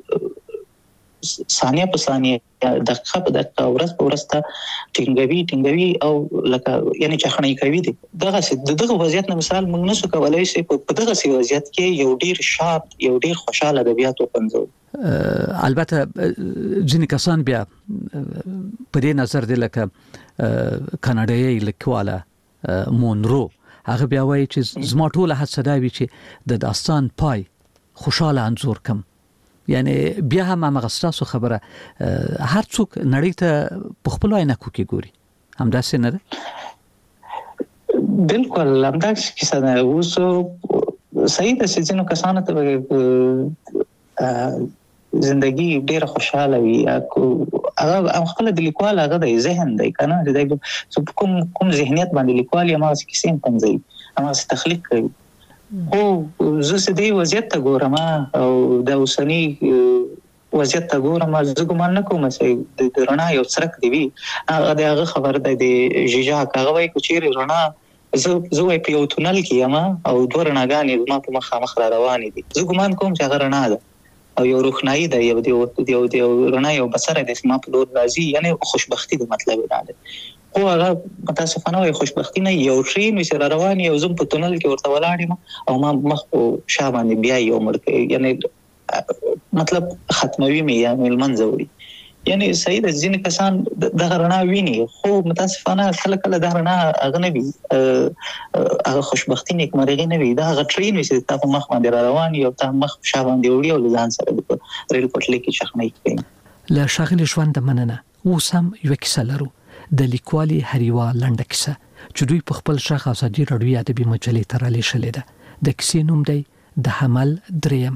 [SPEAKER 8] ثانیه په ثانیه دقیقه په دقیقه ورځ په ورځ ته ټینګوي او لکه یعنی چخنۍ کوي دي. دغه وضعیت نه مثال موږ نشو کولای چې په دغه وضعیت کې یو ډیر شاد یو ډیر خوشاله ادبیات وپنځو.
[SPEAKER 3] البته ځینې کسان بیا په دې نظر دي لکه کاناډایي لیکواله مونرو، هغه بیا وایي چې زما ټوله هڅه دا وي چې د داستان پای خوشاله انځور کم. یعنی بیا هم هغه خبره هر څوک نړۍ ته په خپل عینکو کې ګوري، همداسې نه ده؟
[SPEAKER 8] بالکل همداسې کیسه ده. اوس صحیح ده چې ځینو کسانو ته زندگی ډیره خوشاله وي، هغه خپل د لیکوال هغه د ذهن دی کنه، د کوم ذهنیت باندې لیکوال یې هغه کیسې هم پنځوي، هغه تخلیق کوي. خو زه چې دې وضعیت ته ګورم او د اوسني وضعیت ته ګورم، زه ګمان نه کوم چې د رڼا یو څرک دی وي. هغه خبر دی د ژیژاک هغه وایي چې رڼا زه وایي په یو تونل کې یم او دوه رڼاګانې زما په مخامخ را روانې دي. زه ګمان کوم چې هغه رڼا ده. او یو روښنايي ده یو رڼا یو بصره د اسما په لور راځي یعنی خوشبختی د مطلب ده خو هغه متاسفانه وي خوشبختی نه یو ټرین وسره روان یو زم په تونل کې ورته ولاړم او ما مخ په شابان بیا یو مړ یعنی مطلب ختموي مې یعنی المنځوري یعنی صحیح د ځین کسان د رڼا ویني خو متاسفانه کله د رڼا هغه نه وي هغه خوشبختی نیک مرغي نه وي دا هغه ټرین وسره تاسو مخ باندې روان یو ته مخ شابان دی وړي او ځان سره د ریل پټلې کې شخنۍ کوي
[SPEAKER 3] له شاغل ژوند مننه وسم یو کیسه لرو د لیکوالي هریوا لنډه کیسه چې دوی په خپل شاخ ازادي رادیو ادبي مجلې ته را لېږلې ده د کیسې نوم دی د حمل دریم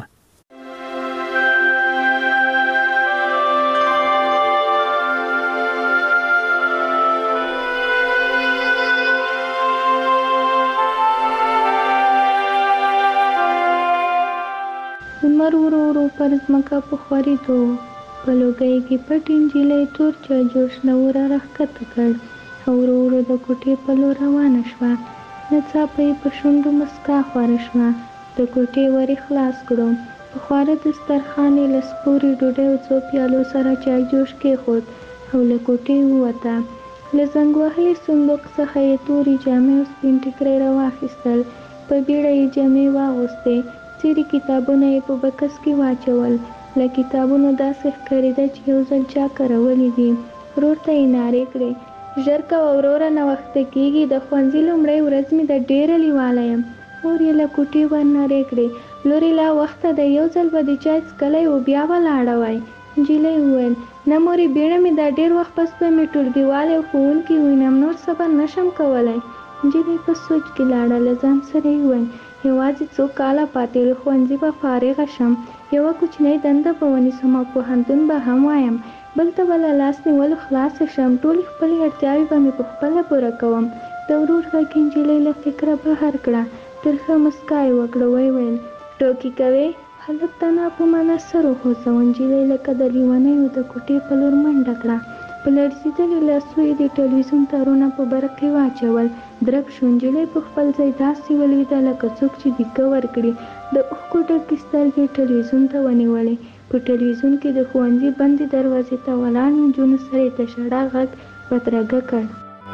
[SPEAKER 9] لمر ورو ورو پر ځمکه په خورېدو په لوګۍ کې پټ نجلۍ تور چاجوش نه ور راښکته کړ او ورو ورو د کوټې په لور روانه شوه ناڅاپه یې په شونډو مسکا خوره شوه د کوټې ور یې خلاص کړو په خواره دسترخوان یې له سپورې ډوډۍ او څو پیالو سره چاجوش کېښود او له کوټې ووته له زنګ وهلي صندوق څخه یې تورې جامې او سپین ټیکری راواخیستل په بیړه یې جامې واغوستې څیرې کتابونه یې په بکس کې واچول له کتابونو داسې ښکارېده چې یو ځل چا کارولي دي ورور ته یې نارې کړې ژر کوه وروره ناوخته کېږي د ښوونځي لومړۍ ورځ مې د ډېره لیواله یم مور یې له کوټې ور نارې کړې لورې لا وخته دی یو ځل به د چای څښلی و بیا به لاړه وای نجلۍ وویل نه مورې بیړه مې دا ډېر وخت پس به مې ټولګیوالی او ښوونکي وینم نور صبر نشم کولی نجلۍ په سوچ کې لاړه له ځان سره یې وویل یوازې څو کاله پاتې له ښوونځي به فارغه شم یوه کوچنۍ دنده به ونیسم او پوهنتون به هم وایم بل ته به له لاس نیولو خلاصه شم ټولې خپلې اړتیاوې به مې پخپله پوره کوم د ورور غږ نجلۍ له فکره بهر کړه ترخه مسکا یې وکړه ویې ویل ټوکې کوې هلک ته ناپومانه سر وخوځاوه نجلۍ لکه د لیونیو د کوټې په لور منډه کړه په لړزېدلي لاسو یې د ټلویزیون تارونه په برق کې واچول درب شو نجلۍ په خپل ځای داسې ولوېده لکه څوک چې دیګه ورکړي د اوښکو ډکې سترګې ټلویزیون ته ونیولې په ټلویزیون کې د ښوونځي بندې دروازې ته ولاړ نجونو سره یې د ژړا غږ بدرګه کړ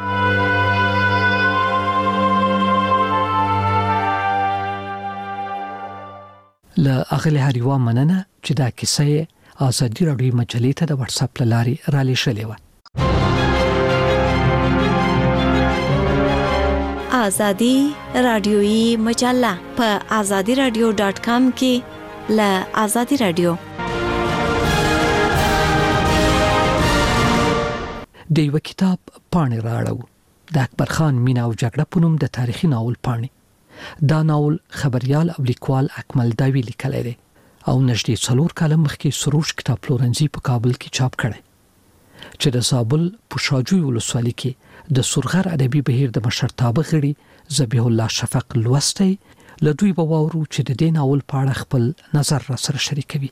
[SPEAKER 3] له اغلی هریوا مننه چې دا کیسه یې ازادي رادیو مجلې ته د واتس اپ له لارې را لېږلې وه
[SPEAKER 11] ازادي رادیویی مجله په azadiradio.com کې له ازادي رادیو
[SPEAKER 3] د یو کتاب پاڼې راړو د اکبر خان مینا او جګړه په نوم د تاریخي ناول پاڼې دا ناول خبريال او لیکوال اکمل داوی لیکلی دی او نږدې 4 کاله مخکې سروش کتاب پلورنځي په کابل کې چاپ کړی چې د زابل په شاجوی ولسوالۍ کې د سرغر ادبي بهیر د مشرتابه غړي ذبیح الله شفق لوستی له دوی به واورو چې د دې ناول په اړه خپل نظر را سره شریکوي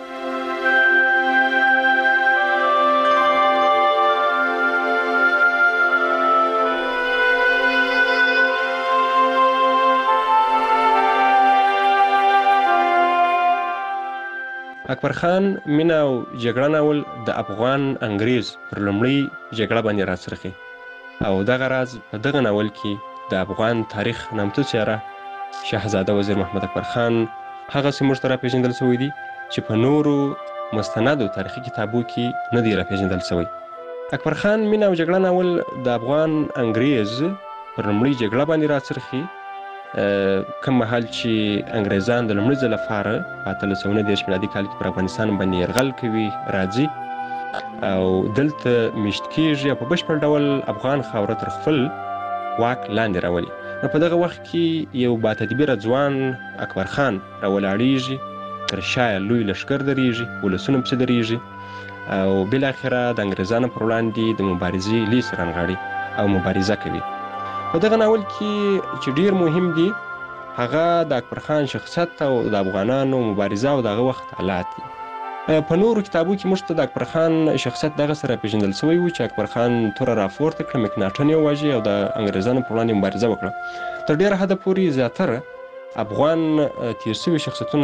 [SPEAKER 10] اکبر خان مینا او جګړه ناول د افغان انګریز پر لومړی جګړه باندې راڅرخي او دغه راز په دغه ناول کې د افغان تاریخ نامتو څیره شاهزاده وزیر محمد اکبر خان هغه سیمه سره پیژندل شوی دی چې په نورو مستندو تاریخي کتابو کې نه دی راپیژندل شوی اکبر خان مینا او جګړه ناول د افغان انګریز پر لومړی جګړه باندې راڅرخي کوم مهال چې انګریزان د لومړي ځل لپاره په 1819 میلادي کال کې پر افغانستان باندې یرغل کوي راځي او دلته میشت کېږي په بشپړ ډول افغان خاوره تر خپل واک لاندې راولي نو په دغه وخت کې یو باتدبیره ځوان اکبر خان راولاړیږي تر شا لوی لښکر درېږي ولسونه پسې درېږي او بالاخره د انګریزانو پر وړاندې د مبارزې لیس رانغاړي او مبارزه کوي په دغه ناول کې چې ډیر مهم دي هغه د اکبر خان شخصیت او د افغانانو مبارزه او دغه وخت حالات دي په نورو کتابو کې موږ ته د اکبر خان شخصیت دغه سره پیژندل شوی و چې اکبر خان توره راپورته کړه مکناټن یې وواژه او د انګریزانو پر وړاندې مبارزه وکړه تر ډیره حده پورې زیاتره افغان تیر شوي شخصیتونه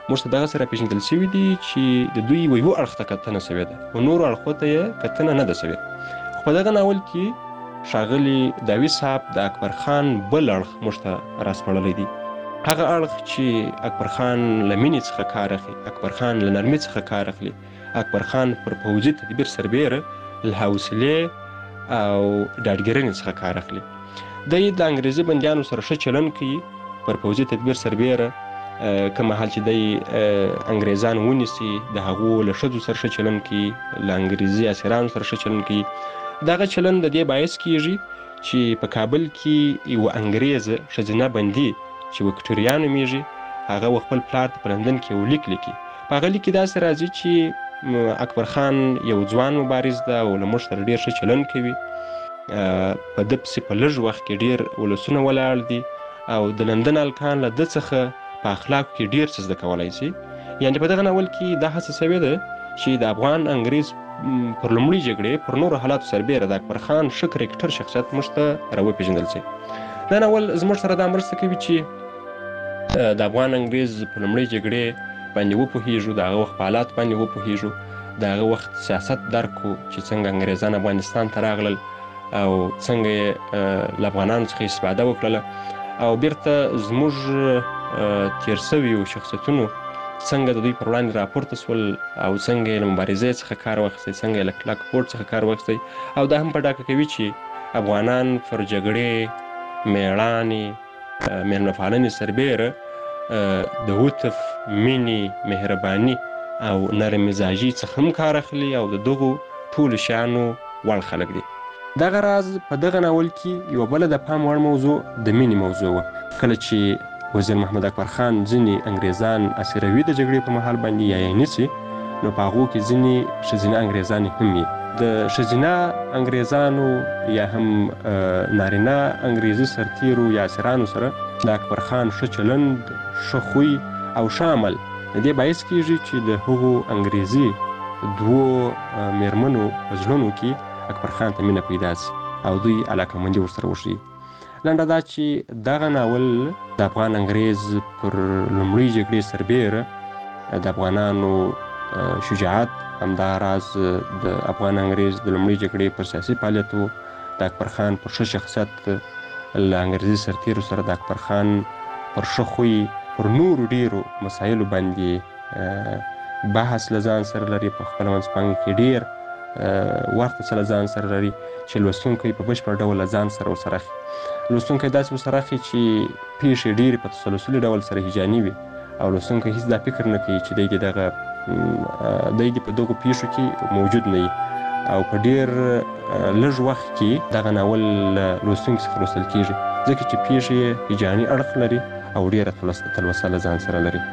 [SPEAKER 10] موږ ته دغه سره پیژندل شوي دي چې د دوی یو اړخ ته کتنه شوې ده او نورو اړخو ته یې کتنه نه ده شوې. خو په دغه ناول کې ښاغلي داوي صاحب د اکبر خان بل اړخ موږ ته راسپړلی دی، هغه اړخ چې اکبر خان له مینې څخه کار اخلي، اکبر خان له نرمۍ څخه کار اخلي، اکبر خان پر پوځي تدبیر سربیره له حوصلې او ډاډګرنې څخه کار اخلي. دی د انګریزي بندیانو سره ښه چلند کوي پر پوځي تدبیر سربیره، کوم مهال چې دی انګریزان ونیسي د هغو له ښځو سره ښه چلند کوي، له انګریزي اسیرانو سره ښه چلند کوي. دغه چلند د دې باعث کیږي چې په کابل کې یو انګریزه ښځینه بندي چې وکټوریا نومیږي، هغه خپل پلار ته په لندن کې یو لیک لیکي. په هغه لیک کې داسې راځي چې اکبر خان یو ځوان مبارز ده او له موږ سره ډېر ښه چلند کوي، په ده پسې په لږ وخت کې ډېر ولسونه ولاړ دي او د لندن الکان له ده څخه په اخلاقو کې ډېر څه زده کولی شي. یعنې په دغه ناول کې دا هڅه شوې ده چې د افغان انګریز پر لومړۍ جګړې پر نورو حالاتو سربیره د اکبر خان ښه کرکټر شخصیت موږ ته راوپېژندل شي. دا ناول زموږ سره دا مرسته کوي چې د افغان انګریز په لومړۍ جګړې باندې وپوهېږو، د هغه وخت په حالات باندې وپوهېږو، د هغه وخت سیاست درک کړو چې څنګه انګریزان افغانستان ته راغلل او څنګه یې له افغانانو څخه استفاده وکړله او بیرته زموږ تیر سویو شخصیتونو څنګه د دوی پر وړاندې راپورته سول او څنګه یې له مبارزې څخه کار واخیستی، څنګه یې له کلک پورت څخه کار واخیستی. او دا هم په ډاګه کوي چې افغانان پر جګړې، میړانې، میلمه پالنې سربیره د عطف، مینې، مهرباني او نرم مزاجي څخه هم کار اخلي او د دغو ټولو شیانو وړ خلک دي. دغه راز په دغه ناول کې یوه بله د پام وړ موضوع د مینې موضوع وه. کله چې وزیر محمد اکبر خان ځینې انګریزان اسیروي د جګړې په مهال باندې یا یې نیسي، نو په هغو کې ځینې ښځینه انګریزانې هم وي. د ښځینه انګریزانو یا هم نارینه انګریزي سرتیرو یا اسیرانو سره د اکبر خان ښه چلند، ښه خوی او ښه عمل د دې باعث کیږي چې د هغو انګریزي دوو میرمنو په زړونو کې اکبر خان ته مینه پیدا شي او دوی علاقمندي ورسره وښیي. لنډه دا چې دغه ناول د افغان انګریز پر لومړۍ جګړې سربیره د افغانانو شجاعت، همداراز د افغان انګریز د لومړۍ جګړې پر سیاسي فعالیت و، د اکبر خان پر ښه شخصیت، له انګریزي سرتیرو سره د اکبر خان پر ښه خوی، پر نورو ډیرو مسایلو باندې بحث له ځان سره لري، په خپله منځپانګه کې ډیر ورته څه له ځان سره لري چې لوستونکی په بشپړ ډول له ځان سره ورسره اخلي. لوستونکی داسې ورسره اخلي چې پیښې ډېرې په تسلسلي ډول سره هیجاني وي او لوستونکی هیڅ دا فکر نه کوي چې دی په دغو پیښو کې موجود نه وي او په ډېر لږ وخت کې دغه ناول لوستونکي څخه لوستل کېږي، ځکه چې پیښې یې هیجاني اړخ لري او ډېره تلوسه له ځان سره لري.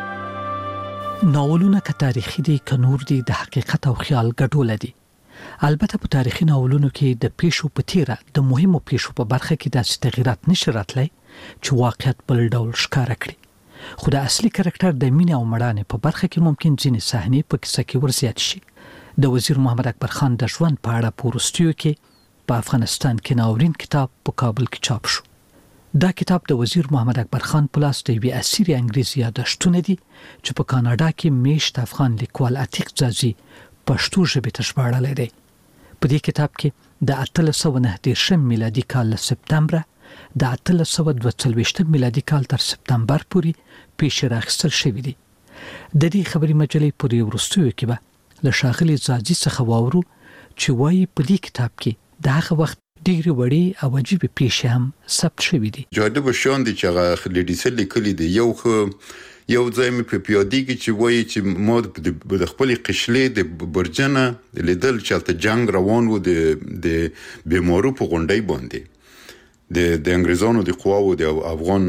[SPEAKER 3] ناولونه که تاریخي دي که نور دي د حقیقت او خیال ګډوله دي. البته په تاریخي ناولونو کې د پیښو په تیره د مهمو پیښو په برخه کې داسې تغیرات نشي راتلی چې واقعیت بل ډول ښکاره کړي، خو د اصلي کرکټر د مینې او مړانې په برخه کې ممکن ځینې صحنې په کیسه کې ورزیات شي. د وزیر محمد اکبر خان د ژوند په اړه په وروستیو کې په افغانستان کې ناورین کتاب په کابل کې چاپ شو. دا کتاب د وزیر محمد اکبر خان په لاس د یوې اسیري انګریزي یادښتونه دي چې په کاناډا کې میشت افغان لیکوال عتیق ځاځي پښتو ژبې ته ژباړلی دی. په دې کتاب کې د 1809 میلادي کال له سپتمبره د 1842 میلادي کال تر سپتمبر پورې پیښې راخیستل شوي دي. د دې خبري مجلې پورې وروستیو کې به له ښاغلي ځاځي څخه واورو چې وایي په دې کتاب کې د هغه وخت ډېرې وړې او عجیبې پیښې هم ثبت شوي دي.
[SPEAKER 14] جالبه شیان دي چې هغه لیډیسل لیکلي دي. یو ځای مې په پیادېږي چې وایي چې ما د خپلې قشلې د برجنه لیدل چې هلته جنګ روان و د بیمارو په غونډۍ باندې د انګریزانو د قواو د افغان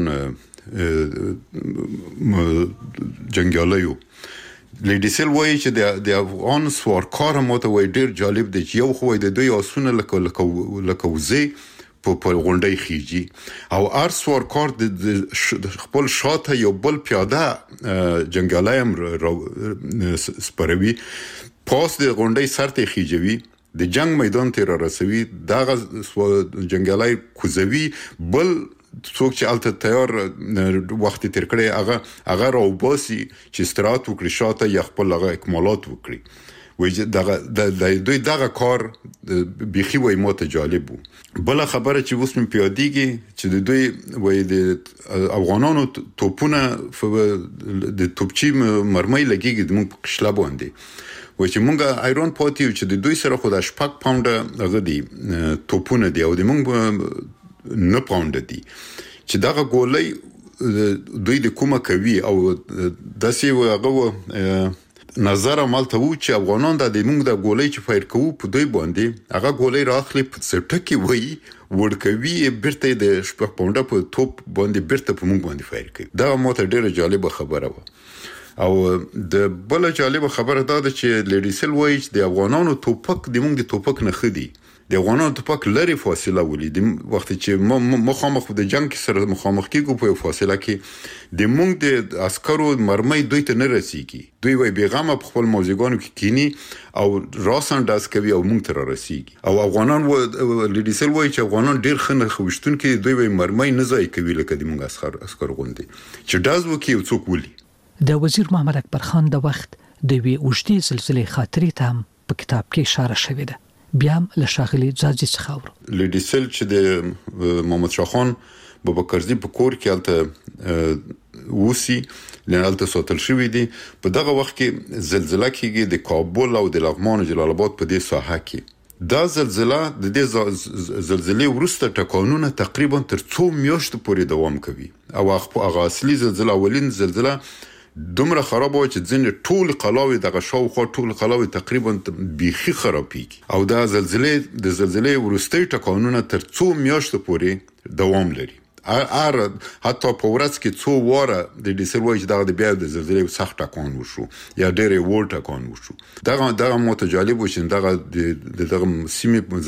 [SPEAKER 14] جنګیالیو. لیډیسل وایي چې د افغان سوارکار ماته وایي ډېر جالب دی چې یو خو د دوی آسونه لکه وزې په غونډۍ خیږي او هر سوارکار د خپل شاته یو بل پیاده جنګیالی هم سپروي، پاس د غونډۍ سر ته خیجوي، د جنگ میدان ته را رسوي، دغه جنګیالی کوزوي، بل څوک چې الته تیار وخت تیر کړي هغه راوباسي چې استراحت وکړي شاته یا خپل هغه اکمالات وکړي وایي د دوی دغه کار بيخي وای ماته جالب وو. بل خبره چې اوس مې پیادېږي چې د دوی وایي د افغانانو توپونه د توپچي مرمۍ لګيږي د موږ په قشله باندې وایي چې موږ ایران پاتې چې د دوی سره خو د 8 پاونډه هغه دي توپونه دي او د موږ 9 پاونډه دي چې دغه ګولۍ دوی د کومه کوي او داسې هغه نظر عملته وو چې افغانان د موږ د ګولۍ چې فایر کوو په دوی باندې هغه ګولۍ راخلي په سټکی وایي ورکوي برته د 8 پاونډه په توپ باندې برته په موږ باندې فایر کوي. دا ماته ډیره جالبه خبره وه او د بل جالبه خبره دا ده چې لیډیسل وایي چې د افغانانو توپک د موږ د توپک نه خدي د افغانانو توپک لري فاصله ولې د وخت چې مخامخ د جنگ سره مخامخ کېږو په فاصله کې د موږ د عسکرو مرمۍ دوی ته نه رسیږي. دوی وای بیغمه په خپل موزیګانو کې کینی او راسن داس کوي او موږ ته رسیږي او افغانان لیډیسل وای چې افغانان ډیر خنه خوشتون کې دوی وای مرمۍ نه ځای کوي لکه د موږ عسکر غوندي چې داز وکي څوک ولي.
[SPEAKER 3] د وزیر محمد اکبر خان د وخت د وی اوجدي سلسله خاطرې ته په کتاب کې اشاره شوې ده. بیا هم له شاغلي ځاځي څخه اورو
[SPEAKER 14] لیډیسل چې د محمد شاه خان بابکرزي په کور کې الته وسی لنالته ساتل شوې دي. په دغه وخت کې زلزلہ کېږي د کابل او د لغمان او جلال آباد په دې ساحه کې. دا زلزلہ د دې زلزلې وروسته ټکانونه تقریبا تر 2 میاشتو پورې دوام کوي او هغه اصلي زلزلہ اولین زلزلہ دومره خراب و چې ځینې ټول قلاوي دغه شاوخوا ټول قلاوي تقریبا بيخي خرابېږي او دا زلزلې وروستي ټکانونه تر 2 میاشتو پورې دوام لري. حتی په ورځ کې 2 واره د ډیسل وای چې دغه بیا د زلزلې سخت ټکان وشو یا ډېر وړ ټکان وشو. دغه متجالب و چې دغه سیمې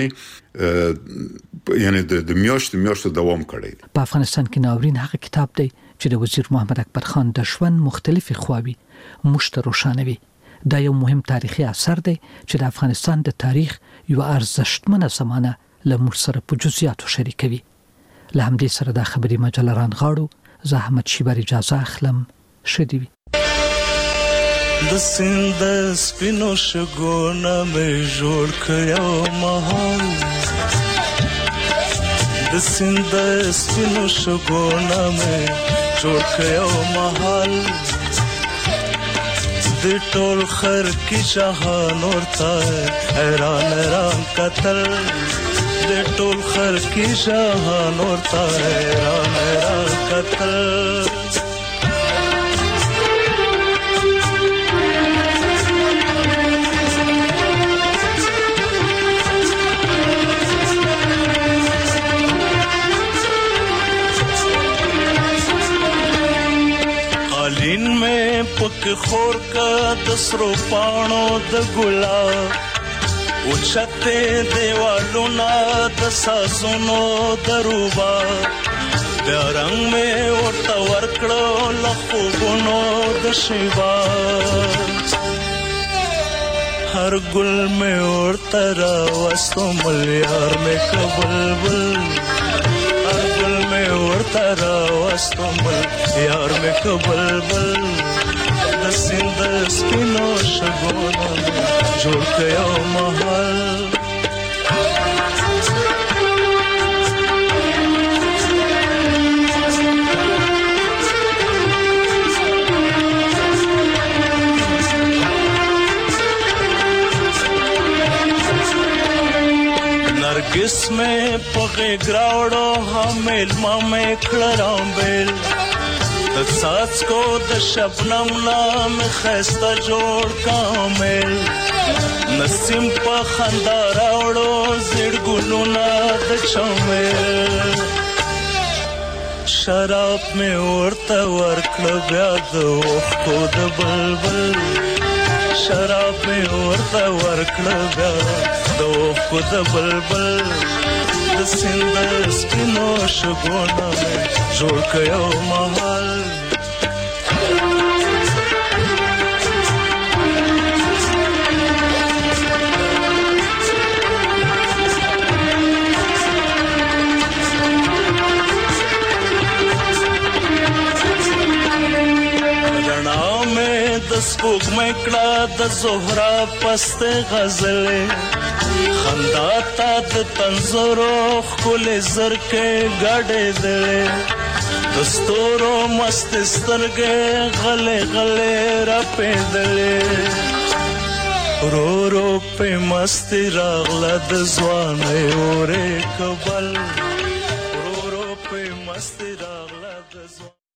[SPEAKER 14] زلزلې یعنی د میاشتو دوام کړی.
[SPEAKER 3] په افغانستان کې ناورین هغه کتاب دی چې د وزیر محمد اکبر خان د ژوند مختلفي خواوې مشته روښانوي. دا یو مهم تاریخي اثر دی چې د افغانستان د تاریخ یو ارزښتمنه زمانه له موږ سره په جزئیاتو شریکوي. له همدې سره د خبري مجله رانغاړو زه احمد شیبر اجازه اخلم. شدي وي
[SPEAKER 15] د سیند سپینو شګونه مې جوړ کړو مهال د سیند سپینو شګونه مې جوړ کړو مهال د ټول خر کی جهان ورته حیران قتل د ټول خر کی جهان ورته حیران قتل. قالین میں پک خور کا دسرو پانو د ګلاب او چته دیوالو نا د ساسونو دروبا د رنگ میں ورته ورکړو لخوبونو د شیوا هر ګل میں ورته را وستو ملیار میں کبلبل هر ګل میں ورته را وستو ملیار میں کبلبل د سیند سپینو شګونو جوړ کړو محل. नरगिस में पगे ग्रावड़ो हमेल मामे खड़राम बेल د ساز کو د شبنم نام خسته جوړ کامل نسیم په خندا راوړو زړ ګلونا د چمل شراب می ورته ورکړ بیا د وختو د بلبل شراب می ورته ورکړ بیا د وختو د بلبل د سیند سپینو شګونه جوړ کړو محل. سپوږمۍ کړه د زهرا پسته غزلې خندا تا د تنزرو ښکلې زرکې ګډې دلې د ستورو مست سترګې غلې غلې راپېدلې رو رو په مستی راغله د ځوانۍ اورې کبل